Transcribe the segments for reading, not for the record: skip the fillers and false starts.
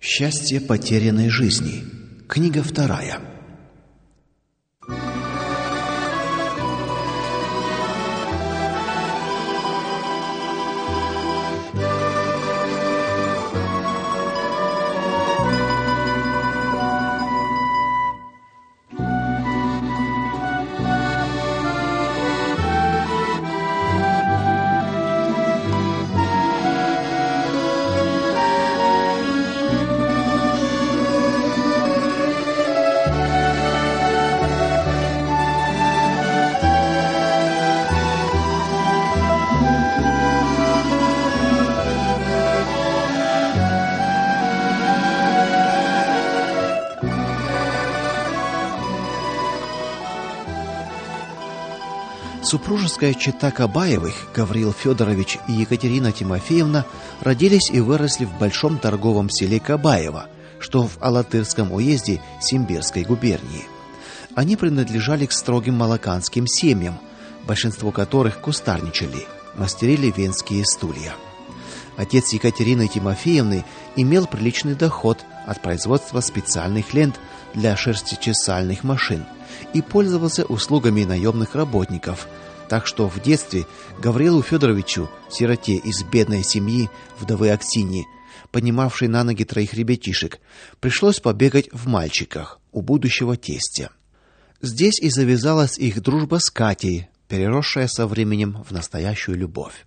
Счастье потерянной жизни. Книга 2. Супружеская чета Кабаевых, Гавриил Федорович и Екатерина Тимофеевна, родились и выросли в большом торговом селе Кабаево, что в Алатырском уезде Симбирской губернии. Они принадлежали к строгим молоканским семьям, большинство которых кустарничали, мастерили венские стулья. Отец Екатерины Тимофеевны имел приличный доход от производства специальных лент для шерсточесальных машин и пользовался услугами наемных работников. Так что в детстве Гаврилу Федоровичу, сироте из бедной семьи вдовы Аксиньи, поднимавшей на ноги 3 ребятишек, пришлось побегать в мальчиках у будущего тестя. Здесь и завязалась их дружба с Катей, переросшая со временем в настоящую любовь.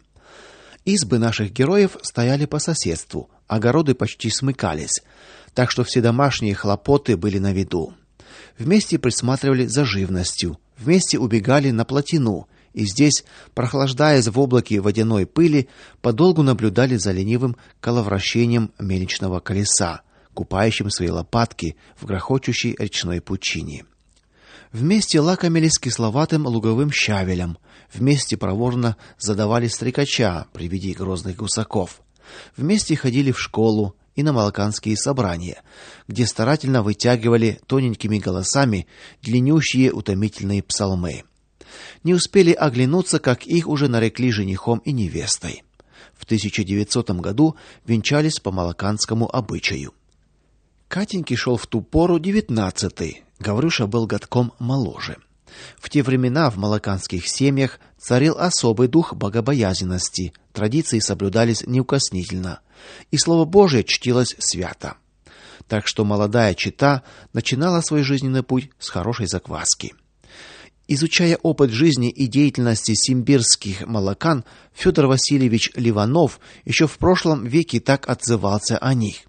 Избы наших героев стояли по соседству, огороды почти смыкались, так что все домашние хлопоты были на виду. Вместе присматривали за живностью, вместе убегали на плотину, и здесь, прохлаждаясь в облаке водяной пыли, подолгу наблюдали за ленивым коловращением мельничного колеса, купающим свои лопатки в грохочущей речной пучине. Вместе лакомились кисловатым луговым щавелем, вместе проворно задавали стрекача при виде грозных гусаков. Вместе ходили в школу и на молоканские собрания, где старательно вытягивали тоненькими голосами длиннющие утомительные псалмы. Не успели оглянуться, как их уже нарекли женихом и невестой. В 1900 году венчались по молоканскому обычаю. Катеньке шел в ту пору 19-й, Гаврюша был годком моложе. В те времена в молоканских семьях царил особый дух богобоязненности, традиции соблюдались неукоснительно, и слово Божие чтилось свято. Так что молодая чета начинала свой жизненный путь с хорошей закваски. Изучая опыт жизни и деятельности симбирских молокан, Федор Васильевич Ливанов еще в прошлом веке так отзывался о них.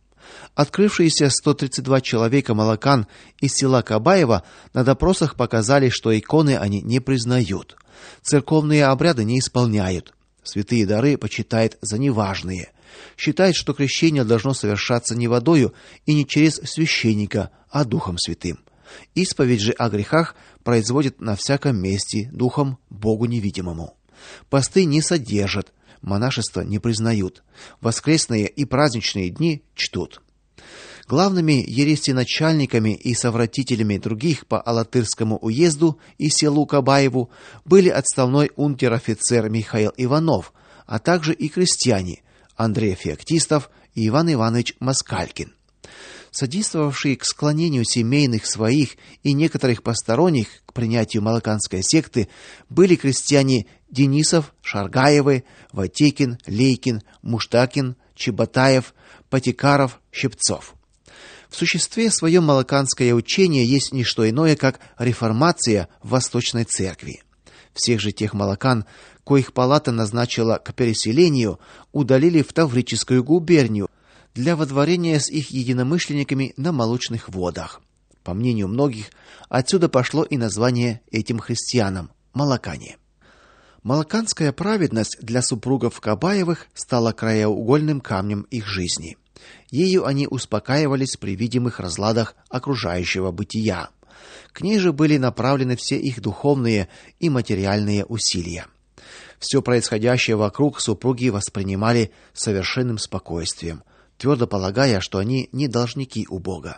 Открывшиеся 132 человека молокан из села Кабаево на допросах показали, что иконы они не признают, церковные обряды не исполняют, святые дары почитают за неважные, считают, что крещение должно совершаться не водою и не через священника, а Духом Святым. Исповедь же о грехах производят на всяком месте Духом Богу невидимому. Посты не содержат, монашество не признают, воскресные и праздничные дни чтут. Главными ересеначальниками и совратителями других по Алатырскому уезду и селу Кабаеву были отставной унтер-офицер Михаил Иванов, а также и крестьяне Андрей Феоктистов и Иван Иванович Москалькин. Содействовавшие к склонению семейных своих и некоторых посторонних к принятию молоканской секты были крестьяне Денисов, Шаргаевы, Ватекин, Лейкин, Муштакин, Чеботаев, Потекаров, Щипцов. В существе своем молоканское учение есть не что иное, как реформация в Восточной церкви. Всех же тех молокан, коих палата назначила к переселению, удалили в Таврическую губернию для водворения с их единомышленниками на молочных водах. По мнению многих, отсюда пошло и название этим христианам молокане. Молоканская праведность для супругов Кабаевых стала краеугольным камнем их жизни. Ею они успокаивались при видимых разладах окружающего бытия. К ней же были направлены все их духовные и материальные усилия. Все происходящее вокруг супруги воспринимали с совершенным спокойствием, твердо полагая, что они не должники у Бога.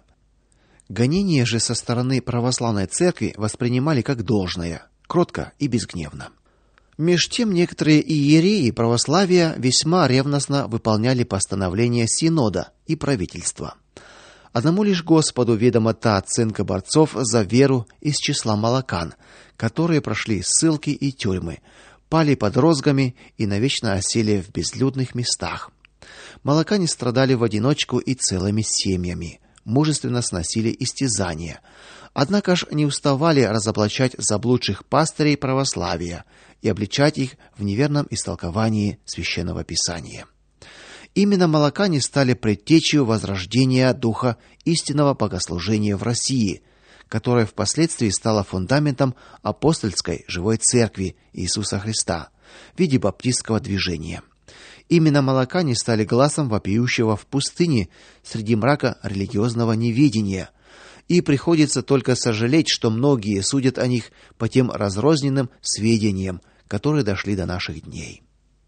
Гонения же со стороны православной церкви воспринимали как должное, кротко и безгневно. Меж тем некоторые иереи православия весьма ревностно выполняли постановления синода и правительства. Одному лишь Господу ведома та оценка борцов за веру из числа молокан, которые прошли ссылки и тюрьмы, пали под розгами и навечно осели в безлюдных местах. Молокане страдали в одиночку и целыми семьями, мужественно сносили истязания. Однако ж не уставали разоблачать заблудших пастырей православия и обличать их в неверном истолковании священного писания. Именно молокане стали предтечью возрождения духа истинного богослужения в России, которое впоследствии стало фундаментом апостольской живой церкви Иисуса Христа в виде баптистского движения. Именно молокане стали гласом вопиющего в пустыне среди мрака религиозного неведения. И приходится только сожалеть, что многие судят о них по тем разрозненным сведениям, которые дошли до наших дней.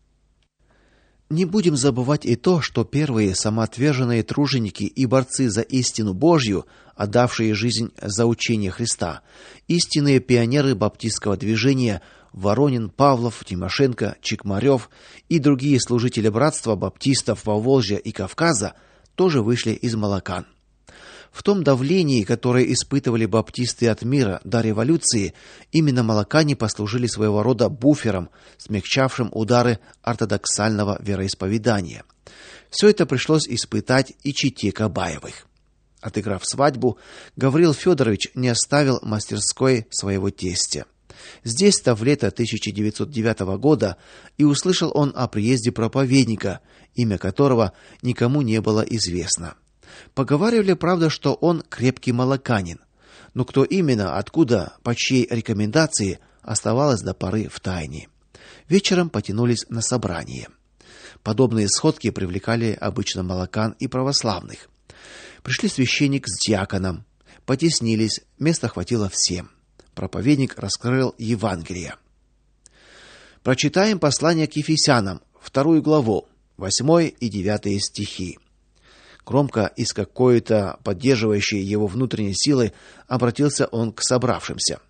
Не будем забывать и то, что первые самоотверженные труженики и борцы за истину Божью, отдавшие жизнь за учение Христа, истинные пионеры баптистского движения Воронин, Павлов, Тимошенко, Чикмарев и другие служители братства баптистов Поволжья и Кавказа, тоже вышли из молокан. В том давлении, которое испытывали баптисты от мира до революции, именно молокане послужили своего рода буфером, смягчавшим удары ортодоксального вероисповедания. Все это пришлось испытать и чете Кабаевых. Отыграв свадьбу, Гавриил Федорович не оставил мастерской своего тестя. Здесь-то в лето 1909 года и услышал он о приезде проповедника, имя которого никому не было известно. Поговаривали, правда, что он крепкий молоканин, но кто именно, откуда, по чьей рекомендации, оставалось до поры в тайне. Вечером потянулись на собрание. Подобные сходки привлекали обычно молокан и православных. Пришли священник с диаконом, потеснились, места хватило всем. Проповедник раскрыл Евангелие. Прочитаем послание к Ефесянам, 2 главу, 8 и 9 стихи. Громко и с какой-то поддерживающей его внутренней силой обратился он к собравшимся.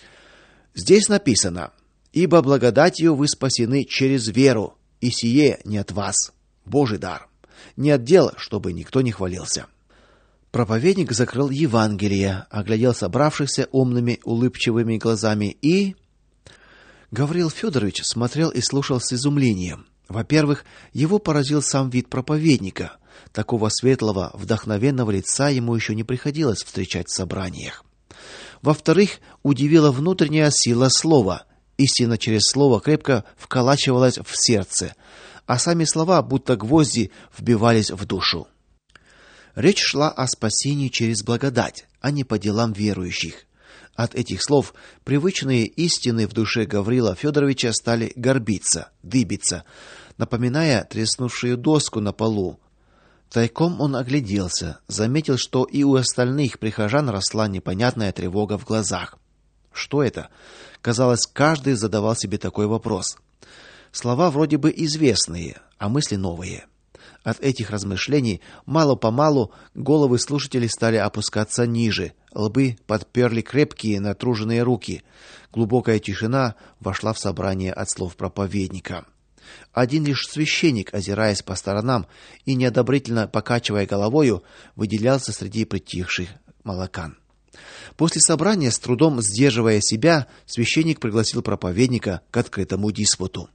Здесь написано: «Ибо благодатью вы спасены через веру, и сие не от вас, Божий дар, не от дела, чтобы никто не хвалился». Проповедник закрыл Евангелие, оглядел собравшихся умными, улыбчивыми глазами и... Гавриил Федорович смотрел и слушал с изумлением. Во-первых, его поразил сам вид проповедника. Такого светлого, вдохновенного лица ему еще не приходилось встречать в собраниях. Во-вторых, удивила внутренняя сила слова. Истина через слово крепко вколачивалась в сердце, а сами слова, будто гвозди, вбивались в душу. Речь шла о спасении через благодать, а не по делам верующих. От этих слов привычные истины в душе Гавриила Федоровича стали горбиться, дыбиться, напоминая треснувшую доску на полу. Тайком он огляделся, заметил, что и у остальных прихожан росла непонятная тревога в глазах. Что это? Казалось, каждый задавал себе такой вопрос. Слова вроде бы известные, а мысли новые. От этих размышлений мало-помалу головы слушателей стали опускаться ниже, лбы подперли крепкие натруженные руки. Глубокая тишина вошла в собрание от слов проповедника. Один лишь священник, озираясь по сторонам и неодобрительно покачивая головою, выделялся среди притихших молокан. После собрания, с трудом сдерживая себя, священник пригласил проповедника к открытому диспуту.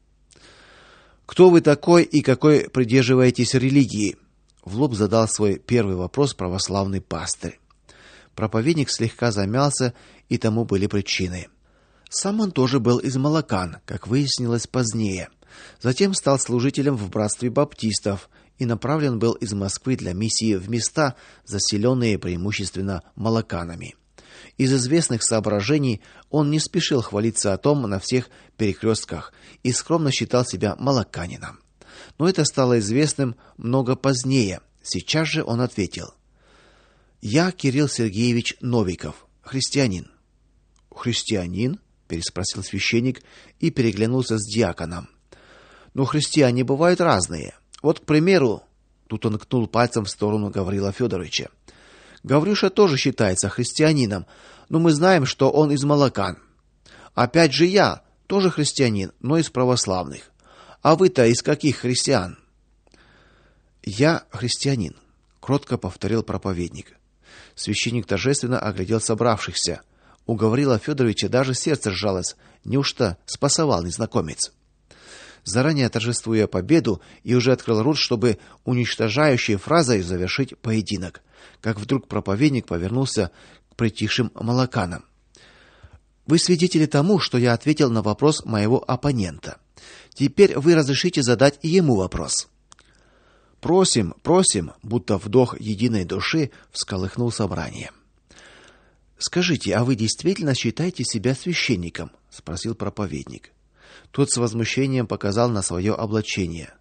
«Кто вы такой и какой придерживаетесь религии?» В лоб задал свой первый вопрос православный пастырь. Проповедник слегка замялся, и тому были причины. Сам он тоже был из молокан, как выяснилось позднее. Затем стал служителем в братстве баптистов и направлен был из Москвы для миссии в места, заселенные преимущественно молоканами. Из известных соображений он не спешил хвалиться о том на всех перекрестках и скромно считал себя молоканином. Но это стало известным много позднее. Сейчас же он ответил: «Я Кирилл Сергеевич Новиков, христианин». «Христианин?» – переспросил священник и переглянулся с диаконом. «Но христиане бывают разные. Вот, к примеру...» Тут он ткнул пальцем в сторону Гавриила Федоровича. «Гаврюша тоже считается христианином, но мы знаем, что он из молокан. Опять же я, тоже христианин, но из православных. А вы-то из каких христиан? Я христианин, кротко повторил проповедник. Священник торжественно оглядел собравшихся. У Гаврила Федоровича даже сердце сжалось. Неужто спасовал незнакомец? Заранее торжествуя победу, и уже открыл рот, чтобы уничтожающей фразой завершить поединок, как вдруг проповедник повернулся к притихшим молоканам. Вы свидетели тому, что я ответил на вопрос моего оппонента. Теперь вы разрешите задать и ему вопрос. Просим, просим, будто вдох единой души всколыхнул собрание. Скажите, а вы действительно считаете себя священником? Спросил проповедник. Тот с возмущением показал на свое облачение.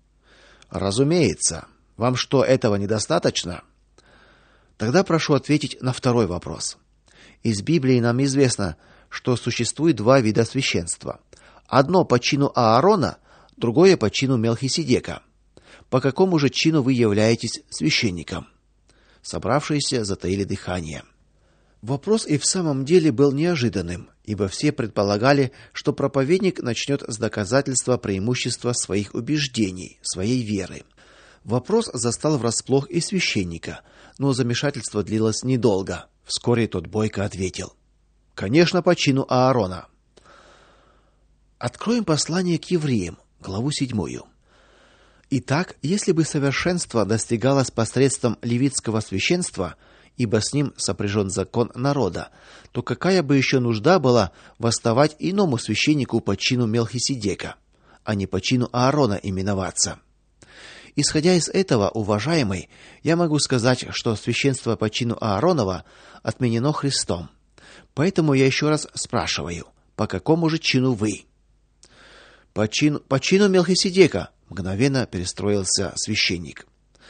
Разумеется. Вам что, этого недостаточно? Тогда прошу ответить на второй вопрос. Из Библии нам известно, что существует два вида священства. Одно по чину Аарона, другое по чину Мелхиседека. По какому же чину вы являетесь священником? Собравшиеся затаили дыхание. Вопрос и в самом деле был неожиданным, ибо все предполагали, что проповедник начнет с доказательства преимущества своих убеждений, своей веры. Вопрос застал врасплох и священника, но замешательство длилось недолго. Вскоре тот бойко ответил: "Конечно, по чину Аарона". Откроем послание к евреям, главу 7. Итак, если бы совершенство достигалось посредством левитского священства, ибо с ним сопряжен закон народа, то какая бы еще нужда была восставать иному священнику по чину Мелхиседека, а не по чину Аарона именоваться? Исходя из этого, уважаемый, я могу сказать, что священство по чину Ааронова отменено Христом. Поэтому я еще раз спрашиваю, по какому же чину вы? По чину Мелхиседека, мгновенно перестроился священник.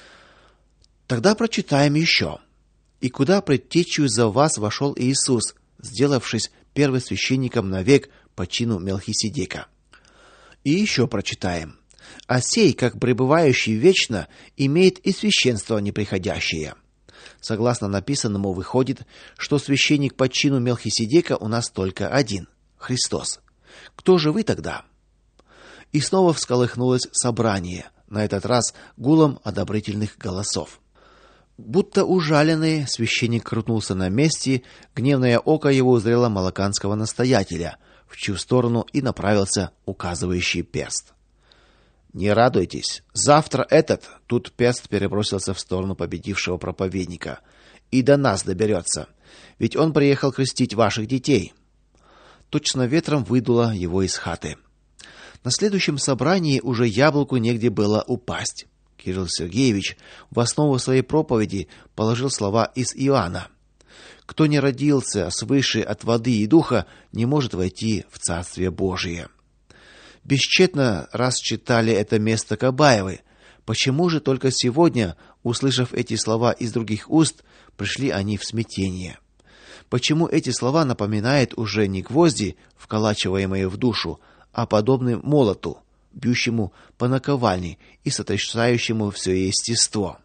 Тогда прочитаем еще. И куда предтечью за вас вошел Иисус, сделавшись первосвященником навек по чину Мелхиседека. И еще прочитаем. А сей, как пребывающий вечно, имеет и священство неприходящее. Согласно написанному, выходит, что священник по чину Мелхиседека у нас только один — Христос. Кто же вы тогда? И снова всколыхнулось собрание, на этот раз гулом одобрительных голосов. Будто ужаленный, священник крутнулся на месте, гневное око его узрело молоканского настоятеля, в чью сторону и направился указывающий перст. Не радуйтесь, завтра тут перст перебросился в сторону победившего проповедника, и до нас доберется, ведь он приехал крестить ваших детей. Точно ветром выдуло его из хаты. На следующем собрании уже яблоку негде было упасть. Кирилл Сергеевич в основу своей проповеди положил слова из Иоанна: "Кто не родился свыше от воды и духа, не может войти в Царствие Божие". Бесчетно раз читали это место Кабаевы. Почему же только сегодня, услышав эти слова из других уст, пришли они в смятение? Почему эти слова напоминают уже не гвозди, вколачиваемые в душу, а подобны молоту, бьющему по наковальне и сотрясающему все естество?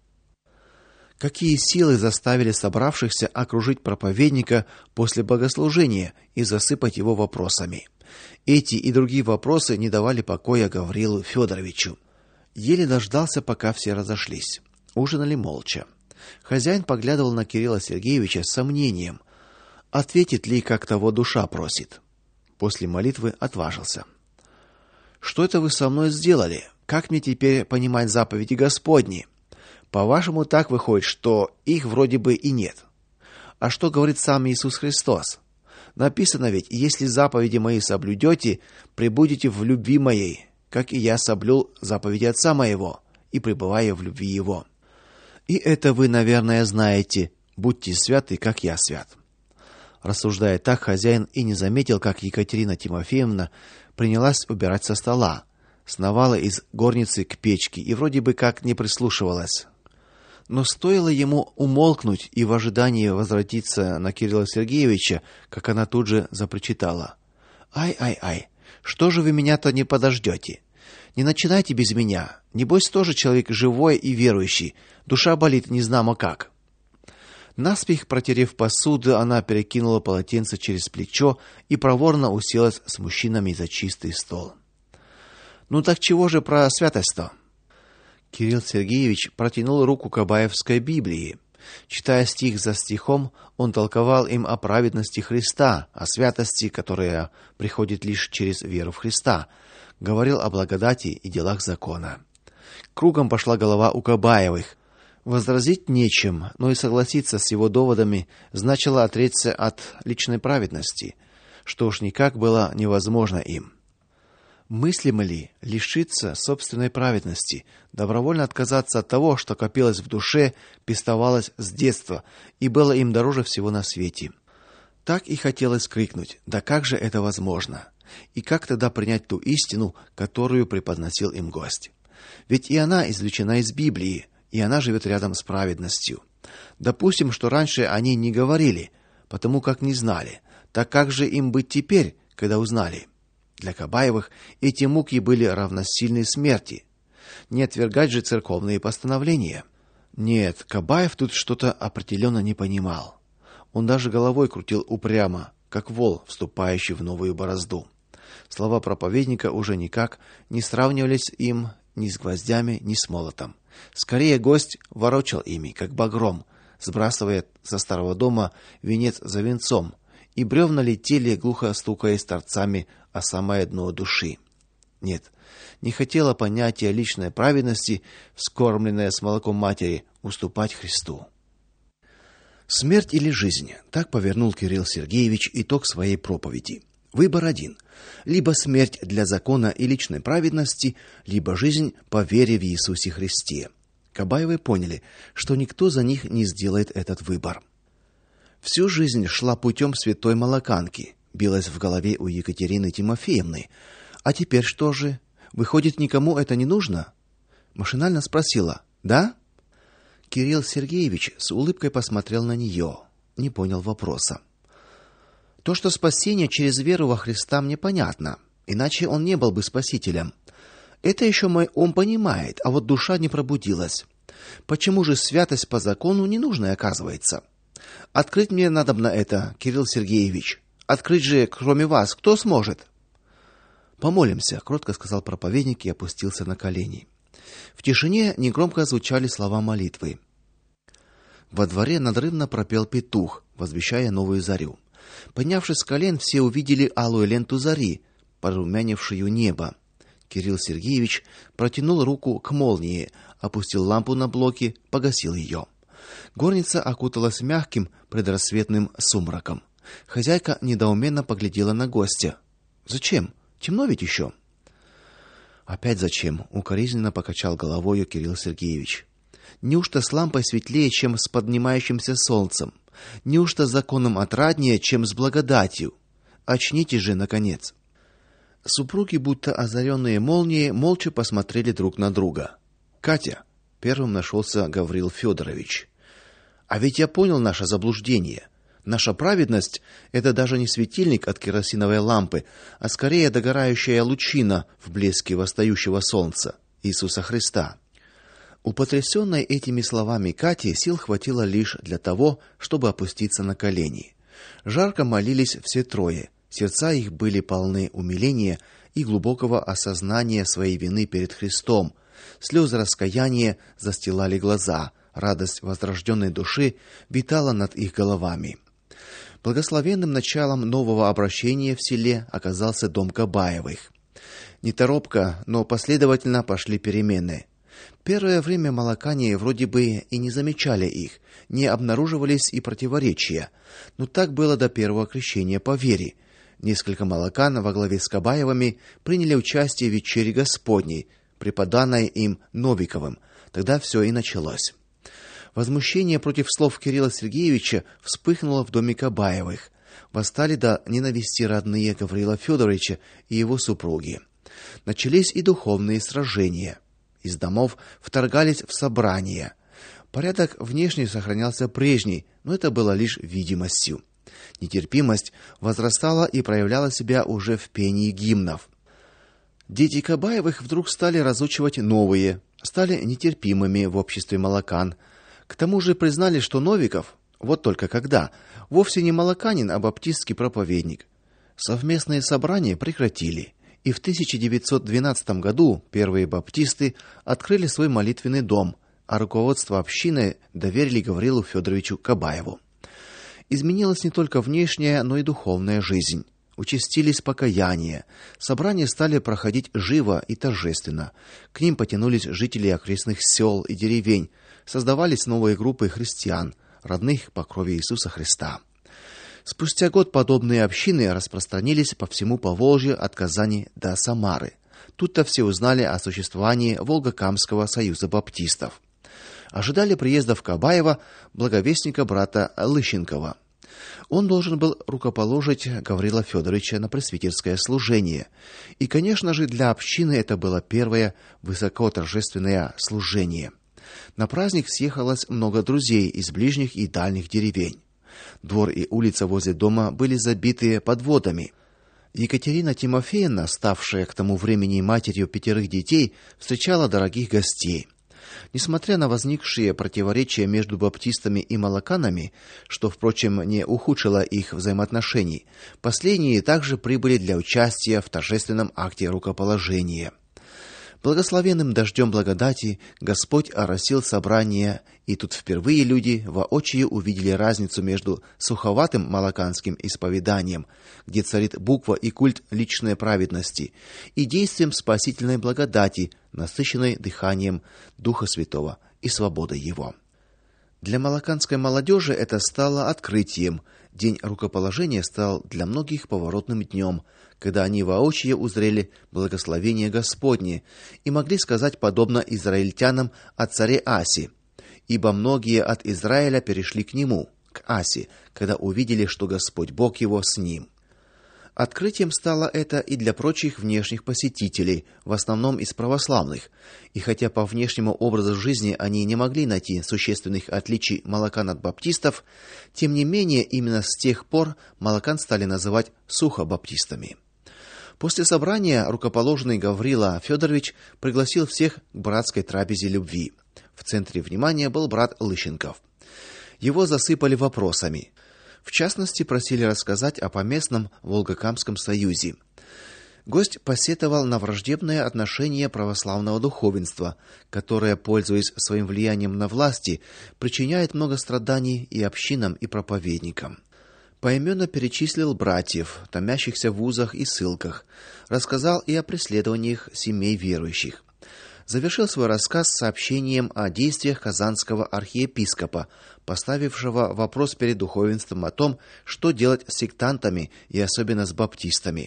Какие силы заставили собравшихся окружить проповедника после богослужения и засыпать его вопросами? Эти и другие вопросы не давали покоя Гаврилу Федоровичу. Еле дождался, пока все разошлись. Ужинали молча. Хозяин поглядывал на Кирилла Сергеевича с сомнением, ответит ли, как того душа просит. После молитвы отважился: "Что это вы со мной сделали? Как мне теперь понимать заповеди Господни? По-вашему, так выходит, что их вроде бы и нет. А что говорит сам Иисус Христос? Написано ведь: если заповеди мои соблюдете, пребудете в любви моей, как и я соблюл заповеди Отца моего и пребываю в любви его. И это вы, наверное, знаете: будьте святы, как я свят". Рассуждая так, хозяин и не заметил, как Екатерина Тимофеевна принялась убирать со стола, сновала из горницы к печке и вроде бы как не прислушивалась. Но стоило ему умолкнуть и в ожидании возвратиться на Кирилла Сергеевича, как она тут же запричитала: "Ай-ай-ай, что же вы меня-то не подождете? Не начинайте без меня. Небось, тоже человек живой и верующий. Душа болит незнамо как". Наспех протерев посуду, она перекинула полотенце через плечо и проворно уселась с мужчинами за чистый стол. Ну так чего же про святость-то? Кирилл Сергеевич протянул руку к Абаевской Библии. Читая стих за стихом, он толковал им о праведности Христа, о святости, которая приходит лишь через веру в Христа, говорил о благодати и делах закона. Кругом пошла голова у Кабаевых. Возразить нечем, но и согласиться с его доводами значило отречься от личной праведности, что уж никак было невозможно им. Мыслимо ли лишиться собственной праведности, добровольно отказаться от того, что копилось в душе, пестовалось с детства и было им дороже всего на свете? Так и хотелось крикнуть: да как же это возможно? И как тогда принять ту истину, которую преподносил им гость? Ведь и она извлечена из Библии, и она живет рядом с праведностью. Допустим, что раньше они не говорили, потому как не знали. Так как же им быть теперь, когда узнали? Для Кабаевых эти муки были равносильны смерти. Не отвергать же церковные постановления. Нет, Кабаев тут что-то определенно не понимал. Он даже головой крутил упрямо, как вол, вступающий в новую борозду. Слова проповедника уже никак не сравнивались им ни с гвоздями, ни с молотом. Скорее гость ворочал ими, как багром, сбрасывая со старого дома венец за венцом, и бревна летели, глухо стукаясь торцами о самое дно души. Нет, не хотело понятие личной праведности, вскормленное с молоком матери, уступать Христу. Смерть или жизнь? Так повернул Кирилл Сергеевич итог своей проповеди. Выбор один: либо смерть для закона и личной праведности, либо жизнь по вере в Иисусе Христе. Кабаевы поняли, что никто за них не сделает этот выбор. Всю жизнь шла путем святой молоканки, билась в голове у Екатерины Тимофеевны. А теперь что же? Выходит, никому это не нужно? Машинально спросила: "Да?" Кирилл Сергеевич с улыбкой посмотрел на нее, не понял вопроса. То, что спасение через веру во Христа, мне понятно, иначе он не был бы спасителем. Это еще мой ум понимает, а вот душа не пробудилась. Почему же святость по закону ненужная оказывается? Открыть мне надобно это, Кирилл Сергеевич. Открыть же, кроме вас, кто сможет? Помолимся, кротко сказал проповедник и опустился на колени. В тишине негромко звучали слова молитвы. Во дворе надрывно пропел петух, возвещая новую зарю. Поднявшись с колен, все увидели алую ленту зари, порумянившую небо. Кирилл Сергеевич протянул руку к молнии, опустил лампу на блоки, погасил ее. Горница окуталась мягким предрассветным сумраком. Хозяйка недоуменно поглядела на гостя. Зачем? Темно ведь еще. Опять зачем? Укоризненно покачал головой Кирилл Сергеевич. Неужто с лампой светлее, чем с поднимающимся солнцем? Неужто с законом отраднее, чем с благодатью? Очнитесь же, наконец. Супруги, будто озаренные молнией, молча посмотрели друг на друга. Катя, первым нашелся Гаврил Федорович. А ведь я понял наше заблуждение. Наша праведность это даже не светильник от керосиновой лампы, а скорее догорающая лучина в блеске восстающего солнца, Иисуса Христа. У потрясенной этими словами Кати сил хватило лишь для того, чтобы опуститься на колени. Жарко молились все трое. Сердца их были полны умиления и глубокого осознания своей вины перед Христом. Слезы раскаяния застилали глаза, радость возрожденной души витала над их головами. Благословенным началом нового обращения в селе оказался дом Кабаевых. Неторопко, но последовательно пошли перемены. Первое время молокане вроде бы и не замечали их, не обнаруживались и противоречия. Но так было до первого крещения по вере. Несколько молокан во главе с Кабаевыми приняли участие в вечере Господней, преподанной им Новиковым. Тогда все и началось. Возмущение против слов Кирилла Сергеевича вспыхнуло в доме Кабаевых. Восстали до ненависти родные Гаврила Федоровича и его супруги. Начались и духовные сражения. Из домов вторгались в собрания. Порядок внешне сохранялся прежний, но это было лишь видимостью. Нетерпимость возрастала и проявляла себя уже в пении гимнов. Дети Кабаевых вдруг стали разучивать новые, стали нетерпимыми в обществе молокан. К тому же признали, что Новиков, Вот только когда? Вовсе не молоканин, а баптистский проповедник. Совместные собрания прекратили, и в 1912 году первые баптисты открыли свой молитвенный дом, а руководство общины доверили Гаврилу Федоровичу Кабаеву. Изменилась не только внешняя, но и духовная жизнь. Участились покаяния. Собрания стали проходить живо и торжественно. К ним потянулись жители окрестных сел и деревень. Создавались новые группы христиан, родных по крови Иисуса Христа. Спустя год подобные общины распространились по всему Поволжью от Казани до Самары. Тут-то все узнали о существовании Волгокамского союза баптистов. Ожидали приезда в Кабаево благовестника брата Лыщенкова. Он должен был рукоположить Гаврила Федоровича на пресвитерское служение. И, конечно же, для общины это было первое высокоторжественное служение. На праздник съехалось много друзей из ближних и дальних деревень. Двор и улица возле дома были забиты подводами. Екатерина Тимофеевна, ставшая к тому времени матерью 5 детей, встречала дорогих гостей. Несмотря на возникшие противоречия между баптистами и молоканами, что, впрочем, не ухудшило их взаимоотношений, последние также прибыли для участия в торжественном акте рукоположения. Благословенным дождем благодати Господь оросил собрание, и тут впервые люди воочию увидели разницу между суховатым молоканским исповеданием, где царит буква и культ личной праведности, и действием спасительной благодати, насыщенной дыханием Духа Святого и свободой его. Для молоканской молодежи это стало открытием. День рукоположения стал для многих поворотным днем, когда они воочию узрели благословение Господне и могли сказать подобно израильтянам о царе Асе: ибо многие от Израиля перешли к нему, к Асе, когда увидели, что Господь Бог его с ним. Открытием стало это и для прочих внешних посетителей, в основном из православных. И хотя по внешнему образу жизни они не могли найти существенных отличий молокан от баптистов, тем не менее именно с тех пор молокан стали называть сухобаптистами. После собрания рукоположенный Гаврила Федорович пригласил всех к братской трапезе любви. В центре внимания был брат Лыщенков. Его засыпали вопросами. В частности, просили рассказать о поместном Волгокамском союзе. Гость посетовал на враждебное отношение православного духовенства, которое, пользуясь своим влиянием на власти, причиняет много страданий и общинам, и проповедникам. Поименно перечислил братьев, томящихся в узах и ссылках, рассказал и о преследованиях семей верующих. Завершил свой рассказ сообщением о действиях казанского архиепископа, поставившего вопрос перед духовенством о том, что делать с сектантами и особенно с баптистами.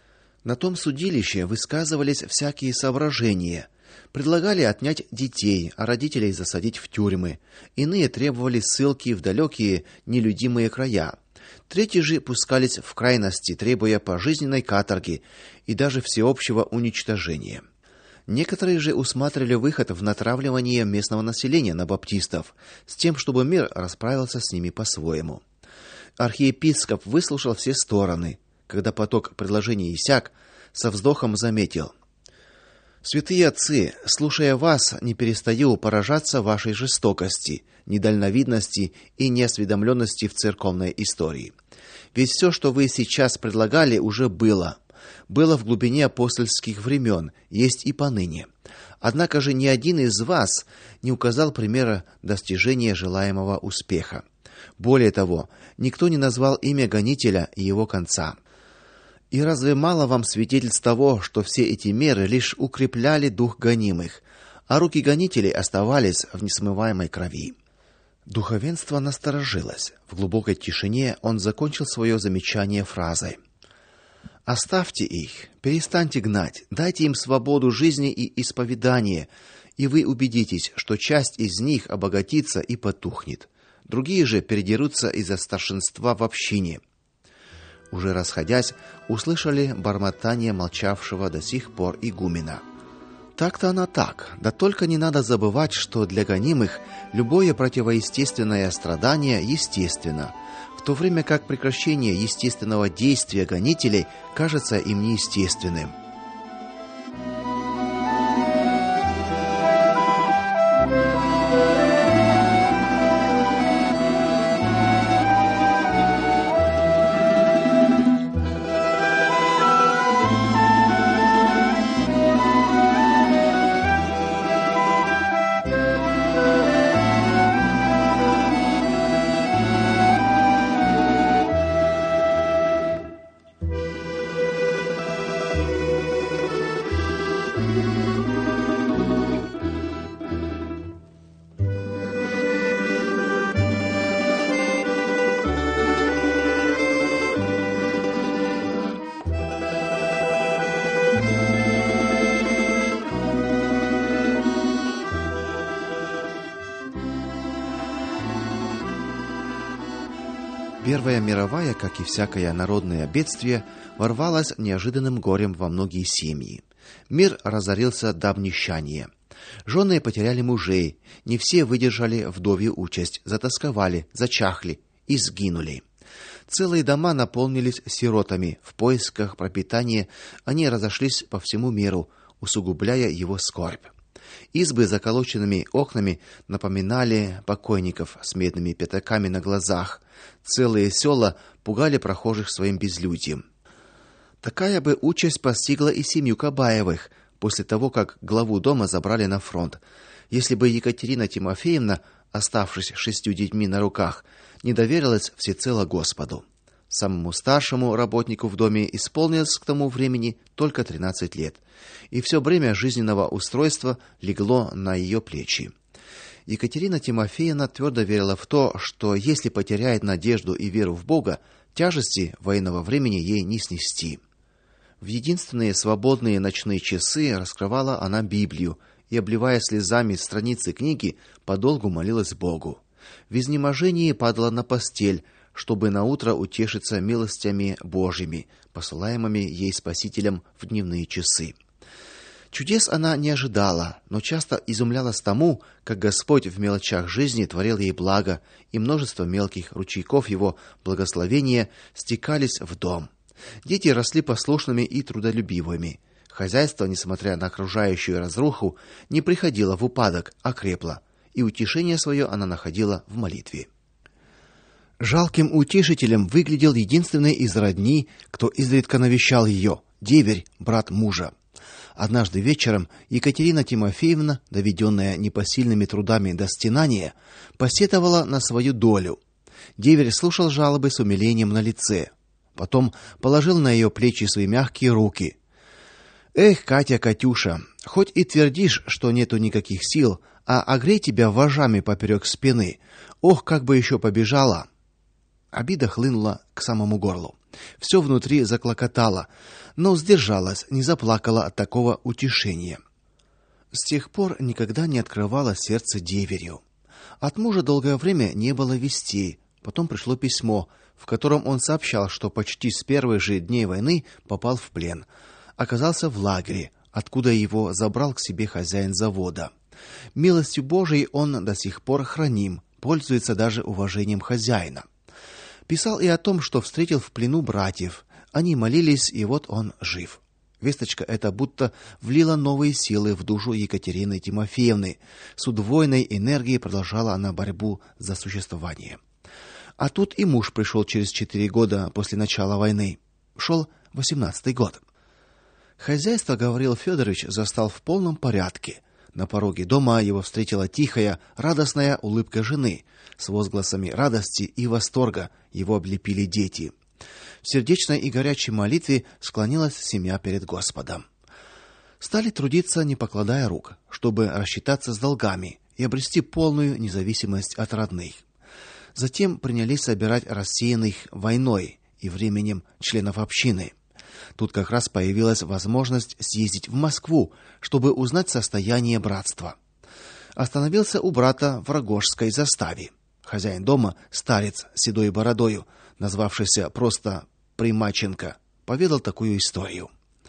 На том судилище высказывались всякие соображения. Предлагали отнять детей, а родителей засадить в тюрьмы. Иные требовали ссылки в далекие, нелюдимые края. Третьи же пускались в крайности, требуя пожизненной каторги и даже всеобщего уничтожения. Некоторые же усматривали выход в натравливание местного населения на баптистов, с тем, чтобы мир расправился с ними по-своему. Архиепископ выслушал все стороны. Когда поток предложений иссяк, со вздохом заметил: «Святые отцы, слушая вас, не перестаю поражаться вашей жестокости, недальновидности и неосведомленности в церковной истории. Ведь все, что вы сейчас предлагали, уже было в глубине апостольских времен, есть и поныне. Однако же ни один из вас не указал примера достижения желаемого успеха. Более того, никто не назвал имя гонителя и его конца. И разве мало вам свидетельств того, что все эти меры лишь укрепляли дух гонимых, а руки гонителей оставались в несмываемой крови?» Духовенство насторожилось. В глубокой тишине он закончил свое замечание фразой: «Оставьте их, перестаньте гнать, дайте им свободу жизни и исповедания, и вы убедитесь, что часть из них обогатится и потухнет. Другие же передерутся из-за старшинства в общине». Уже расходясь, услышали бормотание молчавшего до сих пор игумена. Так-то оно так, да только не надо забывать, что для гонимых любое противоестественное страдание естественно, в то время как прекращение естественного действия гонителей кажется им неестественным. Первая мировая, как и всякое народное бедствие, ворвалась неожиданным горем во многие семьи. Мир разорился до обнищания. Жены потеряли мужей, не все выдержали вдовью участь, затосковали, зачахли и сгинули. Целые дома наполнились сиротами. В поисках пропитания они разошлись по всему миру, усугубляя его скорбь. Избы с заколоченными окнами напоминали покойников с медными пятаками на глазах. Целые села пугали прохожих своим безлюдьем. Такая бы участь постигла и семью Кабаевых после того, как главу дома забрали на фронт. Если бы Екатерина Тимофеевна, оставшись 6 детьми на руках, не доверилась всецело Господу. Самому старшему работнику в доме исполнилось к тому времени только 13 лет, и все бремя жизненного устройства легло на ее плечи. Екатерина Тимофеевна твердо верила в то, что если потеряет надежду и веру в Бога, тяжести военного времени ей не снести. В единственные свободные ночные часы раскрывала она Библию и, обливая слезами страницы книги, подолгу молилась Богу. В изнеможении падала на постель, чтобы наутро утешиться милостями Божьими, посылаемыми ей Спасителем в дневные часы. Чудес она не ожидала, но часто изумлялась тому, как Господь в мелочах жизни творил ей благо, и множество мелких ручейков его благословения стекались в дом. Дети росли послушными и трудолюбивыми. Хозяйство, несмотря на окружающую разруху, не приходило в упадок, а крепло, и утешение свое она находила в молитве. Жалким утешителем выглядел единственный из родни, кто изредка навещал ее, деверь, брат мужа. Однажды вечером Екатерина Тимофеевна, доведенная непосильными трудами до стенания, посетовала на свою долю. Деверь слушал жалобы с умилением на лице, потом положил на ее плечи свои мягкие руки. Эх, Катя, Катюша, хоть и твердишь, что нету никаких сил, а огрей тебя вожами поперек спины. Ох, как бы еще побежала. Обида хлынула к самому горлу. Все внутри заклокотало, но сдержалась, не заплакала от такого утешения. С тех пор никогда не открывала сердце деверю. От мужа долгое время не было вестей. Потом пришло письмо, в котором он сообщал, что почти с первых же дней войны попал в плен, оказался в лагере, откуда его забрал к себе хозяин завода. Милостью Божией он до сих пор храним, пользуется даже уважением хозяина. Писал и о том, что встретил в плену братьев. Они молились, и вот он жив. Весточка эта будто влила новые силы в душу Екатерины Тимофеевны. С удвоенной энергией продолжала она борьбу за существование. А тут и муж пришел через 4 года после начала войны. Шел 18-й год. Хозяйство Гавриил Федорович застал в полном порядке. На пороге дома его встретила тихая, радостная улыбка жены. С возгласами радости и восторга его облепили дети. В сердечной и горячей молитве склонилась семья перед Господом. Стали трудиться, не покладая рук, чтобы рассчитаться с долгами и обрести полную независимость от родных. Затем принялись собирать рассеянных войной и временем членов общины. Тут как раз появилась возможность съездить в Москву, чтобы узнать состояние братства. Остановился у брата в Рогожской заставе. Хозяин дома, старец с седой бородою, назвавшийся просто Примаченко, поведал такую историю.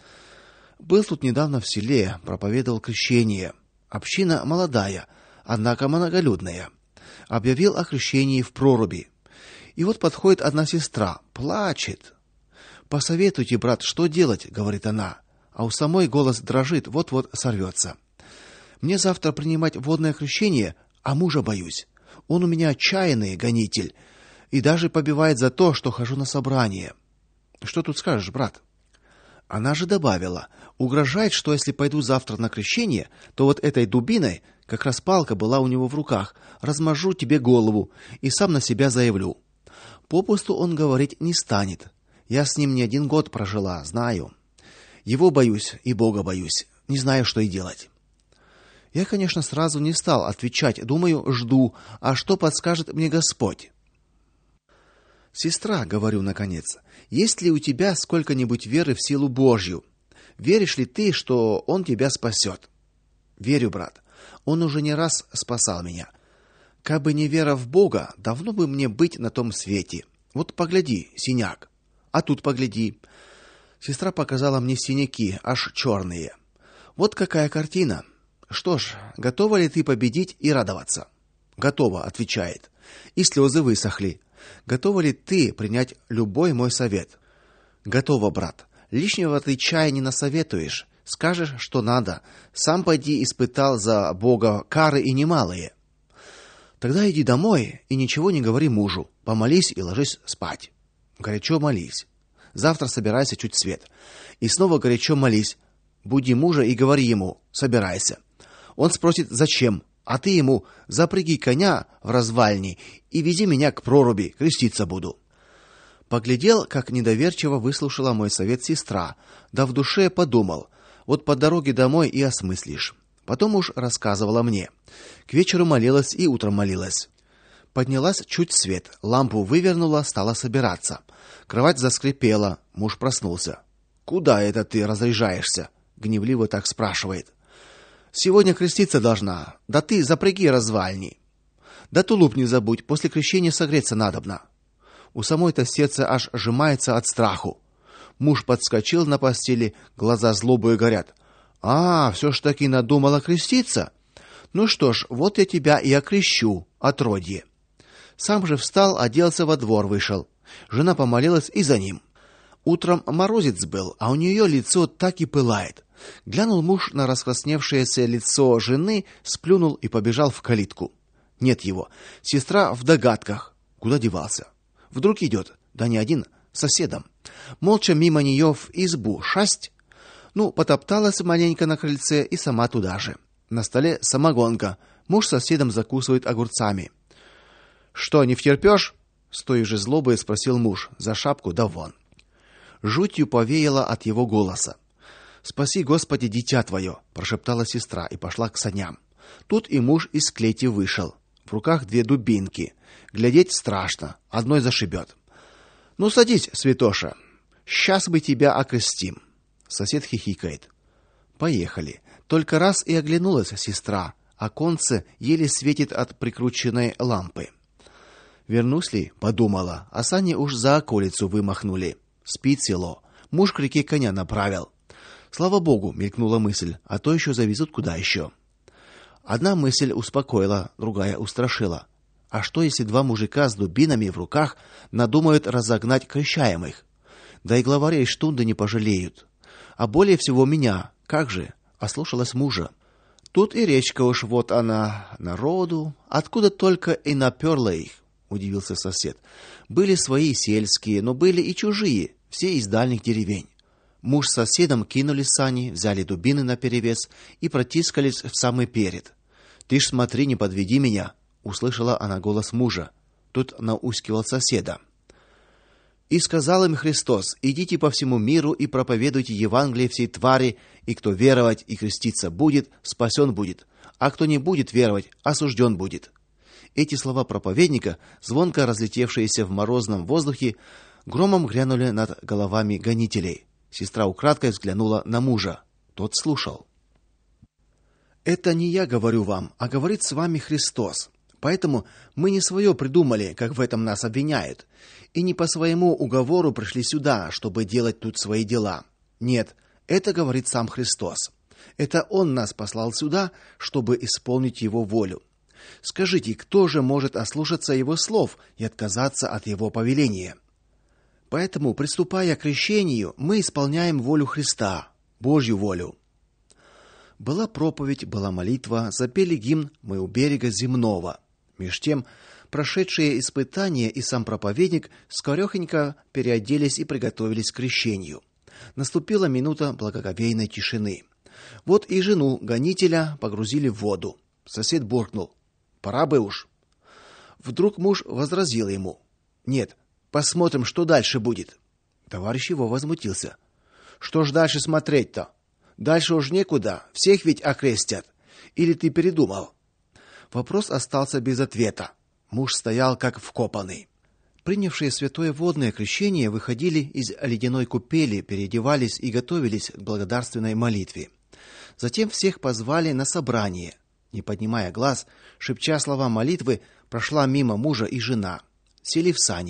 Был тут недавно в селе, проповедовал крещение. Община молодая, однако многолюдная. Объявил о крещении в проруби. И вот подходит одна сестра, плачет. Посоветуйте, брат, что делать, говорит она. А у самой голос дрожит, вот-вот сорвется. Мне завтра принимать водное крещение, а мужа боюсь. Он у меня отчаянный гонитель и даже побивает за то, что хожу на собрание. Что тут скажешь, брат? Она же добавила: угрожает, что если пойду завтра на крещение, то вот этой дубиной, как раз палка была у него в руках, размажу тебе голову и сам на себя заявлю. Попусту он говорить не станет. Я с ним не 1 год прожила, знаю. Его боюсь и Бога боюсь. Не знаю, что и делать. Я, конечно, сразу не стал отвечать, думаю, жду, а что подскажет мне Господь? Сестра, говорю наконец, есть ли у тебя сколько-нибудь веры в силу Божью? Веришь ли ты, что он тебя спасет? Верю, брат. Он уже не раз спасал меня. Кабы не вера в Бога, давно бы мне быть на том свете. Вот погляди, синяк. А тут погляди. Сестра показала мне синяки, аж черные. Вот какая картина. Что ж, готова ли ты победить и радоваться? Готова, отвечает. И слезы высохли. Готова ли ты принять любой мой совет? Готова, брат. Лишнего ты чая не насоветуешь. Скажешь, что надо. Сам пойди испытал за Бога кары и немалые. Тогда иди домой и ничего не говори мужу. Помолись и ложись спать. Горячо молись. Завтра собирайся чуть свет. И снова горячо молись. Буди мужа и говори ему: собирайся. Он спросит: зачем? А ты ему: запряги коня в развальни и вези меня к проруби, креститься буду. Поглядел, как недоверчиво выслушала мой совет сестра, да в душе подумал: вот по дороге домой и осмыслишь. Потом уж рассказывала мне. К вечеру молилась и утром молилась. Поднялась чуть свет, лампу вывернула, стала собираться. Кровать заскрипела, муж проснулся. Куда это ты разряжаешься? Гневливо так спрашивает. Сегодня креститься должна. Да ты запряги развальни. Да тулуп не забудь, после крещения согреться надобно. У самой-то сердце аж сжимается от страху. Муж подскочил на постели, глаза злобою горят. Все ж таки надумала креститься? Ну что ж, вот я тебя и окрещу, отродье. Сам же встал, оделся, во двор вышел. Жена помолилась и за ним. Утром морозец был, а у нее лицо так и пылает. Глянул муж на раскрасневшееся лицо жены, сплюнул и побежал в калитку. Нет его. Сестра в догадках. Куда девался? Вдруг идет, да не один, с соседом. Молча мимо нее в избу шасть. Потопталась маленько на крыльце и сама туда же. На столе самогонка. Муж с соседом закусывает огурцами. Что, не втерпёшь? С той же злобой спросил муж. За шапку да вон. Жутью повеяло от его голоса. Спаси, Господи, дитя твое, прошептала сестра и пошла к саням. Тут и муж из клети вышел. В руках 2 дубинки. Глядеть страшно, одной зашибет. Ну садись, святоша. Сейчас мы тебя окрестим. Сосед хихикает. Поехали. Только раз и оглянулась сестра. Оконце еле светит от прикрученной лампы. Вернусь ли, подумала, а сани уж за околицу вымахнули. Спит село. Муж к реке коня направил. Слава богу, мелькнула мысль, а то еще завезут куда еще. Одна мысль успокоила, другая устрашила. А что если 2 мужика с дубинами в руках надумают разогнать крещаемых? Да и главарей штунды не пожалеют. А более всего меня. Как же? Ослушалась мужа. Тут и речка уж вот она, народу, откуда только и наперла их, удивился сосед. Были свои сельские, но были и чужие, все из дальних деревень. Муж с соседом кинули сани, взяли дубины наперевес и протискались в самый перед. Ты ж смотри, не подведи меня, услышала она голос мужа. Тут наускивал соседа. И сказал им Христос: идите по всему миру и проповедуйте Евангелие всей твари, и кто веровать и креститься будет, спасен будет, а кто не будет веровать, осужден будет. Эти слова проповедника, звонко разлетевшиеся в морозном воздухе, громом грянули над головами гонителей. Сестра украдкой взглянула на мужа. Тот слушал. Это не я говорю вам, а говорит с вами Христос. Поэтому мы не свое придумали, как в этом нас обвиняют, и не по своему уговору пришли сюда, чтобы делать тут свои дела. Нет, это говорит сам Христос. Это он нас послал сюда, чтобы исполнить его волю. Скажите, кто же может ослушаться его слов и отказаться от его повеления? Поэтому, приступая к крещению, мы исполняем волю Христа, Божью волю. Была проповедь, была молитва, запели гимн «Мы у берега земного». Меж тем, прошедшие испытания и сам проповедник скорехонько переоделись и приготовились к крещению. Наступила минута благоговейной тишины. Вот и жену гонителя погрузили в воду. Сосед буркнул: «Пора бы уж». Вдруг муж возразил ему: «Нет, посмотрим, что дальше будет». Товарищ его возмутился: «Что ж дальше смотреть-то? Дальше уж некуда, всех ведь окрестят. Или ты передумал?» Вопрос остался без ответа. Муж стоял как вкопанный. Принявшие святое водное крещение выходили из ледяной купели, переодевались и готовились к благодарственной молитве. Затем всех позвали на собрание. Не поднимая глаз, шепча слова молитвы, прошла мимо мужа и жена. Сели в сани.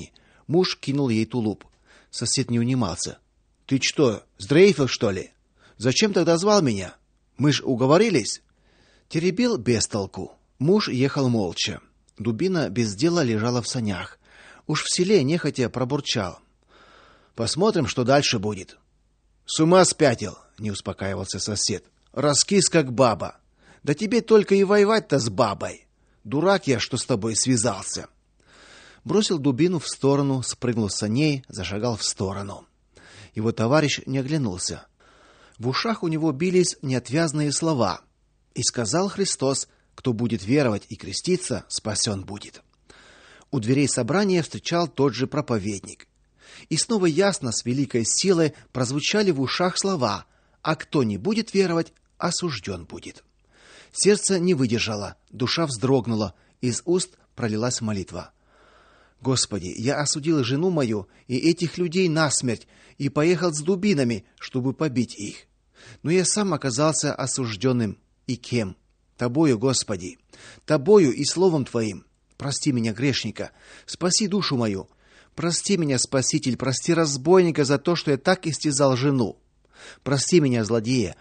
Муж кинул ей тулуп. Сосед не унимался. Ты что, сдрейфил, что ли? Зачем тогда звал меня? Мы ж уговорились. Теребил без толку. Муж ехал молча. Дубина без дела лежала в санях. Уж в селе нехотя пробурчал: посмотрим, что дальше будет. С ума спятил, не успокаивался сосед. Раскис как баба. Да тебе только и воевать-то с бабой. Дурак я, что с тобой связался. Бросил дубину в сторону, спрыгнул с саней, зашагал в сторону. Его товарищ не оглянулся. В ушах у него бились неотвязные слова: и сказал Христос: кто будет веровать и креститься, спасен будет. У дверей собрания встречал тот же проповедник. И снова ясно, с великой силой прозвучали в ушах слова: а кто не будет веровать, осужден будет. Сердце не выдержало, душа вздрогнула, из уст пролилась молитва: Господи, я осудил жену мою и этих людей насмерть и поехал с дубинами, чтобы побить их. Но я сам оказался осужденным. И кем? Тобою, Господи, тобою и словом твоим. Прости меня, грешника, спаси душу мою. Прости меня, Спаситель, прости разбойника за то, что я так истязал жену. Прости меня, злодея.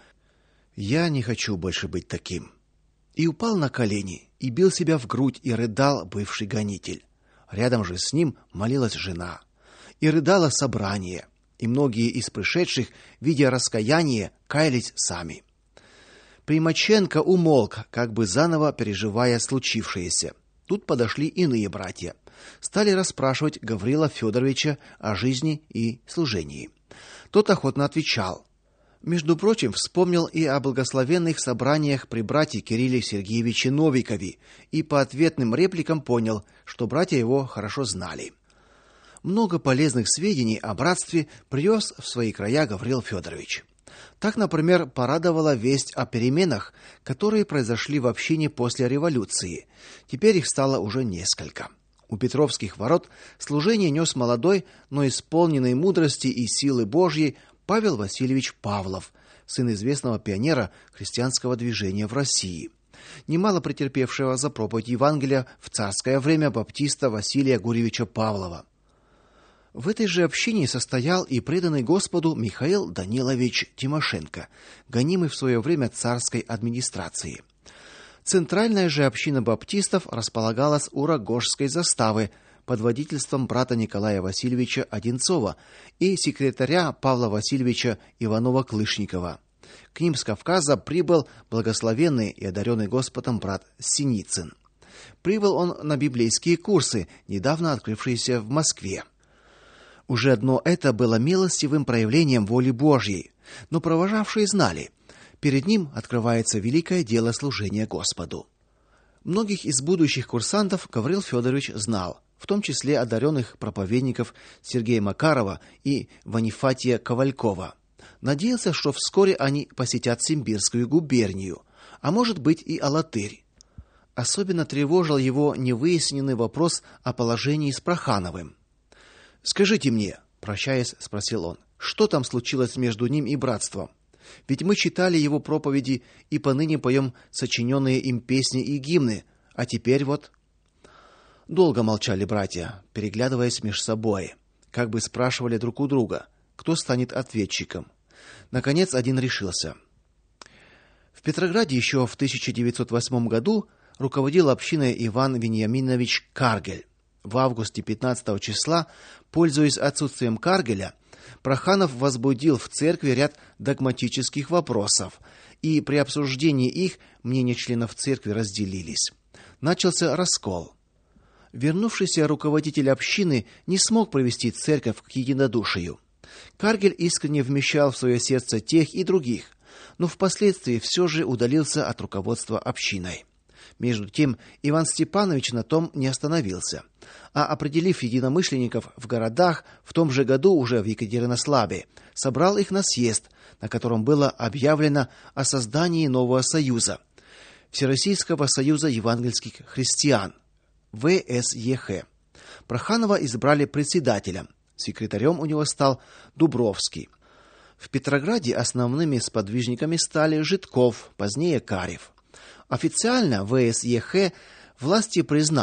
Я не хочу больше быть таким. И упал на колени, и бил себя в грудь, и рыдал бывший гонитель. Рядом же с ним молилась жена. И рыдало собрание, и многие из пришедших, видя раскаяние, каялись сами. Примаченко умолк, как бы заново переживая случившееся. Тут подошли иные братья. Стали расспрашивать Гаврила Федоровича о жизни и служении. Тот охотно отвечал. Между прочим, вспомнил и о благословенных собраниях при брате Кирилле Сергеевиче Новикове и по ответным репликам понял, что братья его хорошо знали. Много полезных сведений о братстве привез в свои края Гаврил Федорович. Так, например, порадовала весть о переменах, которые произошли в общине после революции. Теперь их стало уже несколько. У Петровских ворот служение нес молодой, но исполненный мудрости и силы Божьей Павел Васильевич Павлов, сын известного пионера христианского движения в России, немало претерпевшего за проповедь Евангелия в царское время баптиста Василия Гурьевича Павлова. В этой же общине состоял и преданный Господу Михаил Данилович Тимошенко, гонимый в свое время царской администрацией. Центральная же община баптистов располагалась у Рогожской заставы под водительством брата Николая Васильевича Одинцова и секретаря Павла Васильевича Иванова-Клышникова. К ним с Кавказа прибыл благословенный и одаренный Господом брат Синицын. Прибыл он на библейские курсы, недавно открывшиеся в Москве. Уже одно это было милостивым проявлением воли Божьей, но провожавшие знали, перед ним открывается великое дело служения Господу. Многих из будущих курсантов Гаврил Федорович знал, в том числе одаренных проповедников Сергея Макарова и Ванифатия Ковалькова. Надеялся, что вскоре они посетят Симбирскую губернию, а может быть и Алатырь. Особенно тревожил его невыясненный вопрос о положении с Прохановым. «Скажите мне», — прощаясь, спросил он, — «что там случилось между ним и братством? Ведь мы читали его проповеди и поныне поем сочиненные им песни и гимны, а теперь вот...» Долго молчали братья, переглядываясь меж собой, как бы спрашивали друг у друга, кто станет ответчиком. Наконец один решился. В Петрограде еще в 1908 году руководил общиной Иван Вениаминович Каргель. В августе 15 числа, пользуясь отсутствием Каргеля, Проханов возбудил в церкви ряд догматических вопросов, и при обсуждении их мнения членов церкви разделились. Начался раскол. Вернувшийся руководитель общины не смог привести церковь к единодушию. Каргель искренне вмещал в свое сердце тех и других, но впоследствии все же удалился от руководства общиной. Между тем Иван Степанович на том не остановился, а, определив единомышленников в городах, в том же году уже в Екатеринославе, собрал их на съезд, на котором было объявлено о создании нового союза – Всероссийского союза евангельских христиан, ВСЕХ. Проханова избрали председателем, секретарем у него стал Дубровский. В Петрограде основными сподвижниками стали Житков, позднее Карев. Официально ВСЕХ власти признали,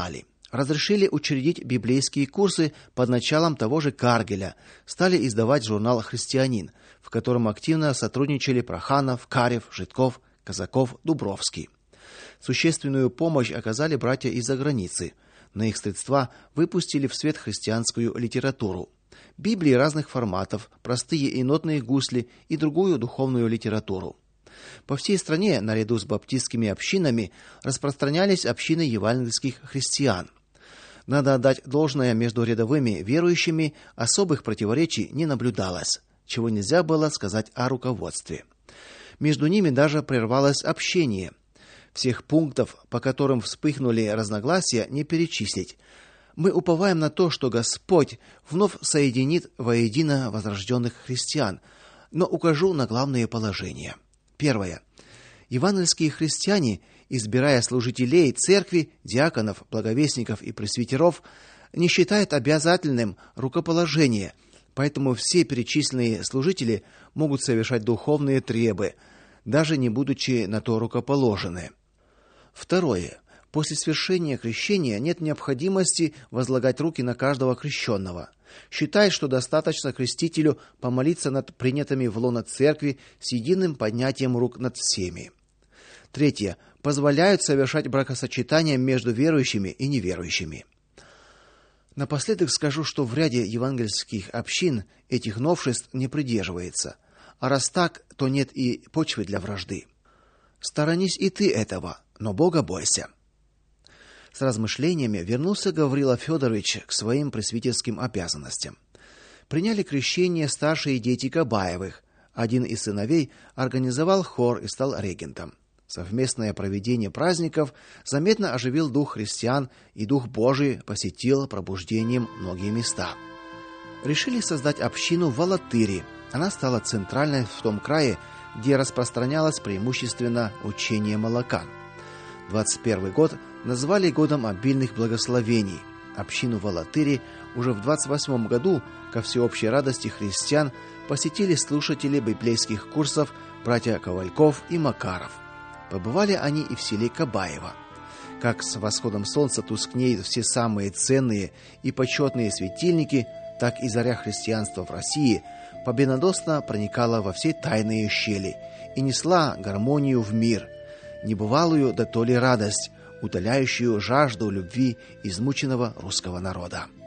разрешили учредить библейские курсы под началом того же Каргеля, стали издавать журнал «Христианин», в котором активно сотрудничали Проханов, Карев, Житков, Казаков, Дубровский. Существенную помощь оказали братья из-за границы. На их средства выпустили в свет христианскую литературу. Библии разных форматов, простые и нотные гусли и другую духовную литературу. По всей стране, наряду с баптистскими общинами, распространялись общины евангельских христиан. Надо отдать должное, между рядовыми верующими особых противоречий не наблюдалось, чего нельзя было сказать о руководстве. Между ними даже прервалось общение. Всех пунктов, по которым вспыхнули разногласия, не перечислить. Мы уповаем на то, что Господь вновь соединит воедино возрожденных христиан, но укажу на главные положения. Первое. Евангельские христиане, избирая служителей церкви, диаконов, благовестников и пресвитеров, не считают обязательным рукоположение, поэтому все перечисленные служители могут совершать духовные требы, даже не будучи на то рукоположены. Второе. После свершения крещения нет необходимости возлагать руки на каждого крещенного. Считает, что достаточно крестителю помолиться над принятыми в лоно церкви с единым поднятием рук над всеми. Третье. Позволяют совершать бракосочетания между верующими и неверующими. Напоследок скажу, что в ряде евангельских общин этих новшеств не придерживается. А раз так, то нет и почвы для вражды. Сторонись и ты этого, но Бога бойся. С размышлениями вернулся Гаврила Федорович к своим пресвитерским обязанностям. Приняли крещение старшие дети Кабаевых. Один из сыновей организовал хор и стал регентом. Совместное проведение праздников заметно оживил дух христиан, и дух Божий посетил пробуждением многие места. Решили создать общину в Алатыре. Она стала центральной в том крае, где распространялось преимущественно учение молока. 21 год назвали годом обильных благословений. Общину в Алатыре уже в 28 году, ко всеобщей радости христиан, посетили слушатели библейских курсов братья Ковальков и Макаров. Побывали они и в селе Кабаево. Как с восходом солнца тускнеют все самые ценные и почетные светильники, так и заря христианства в России победоносно проникала во все тайные щели и несла гармонию в мир, небывалую дотоле радость, утоляющую жажду любви измученного русского народа.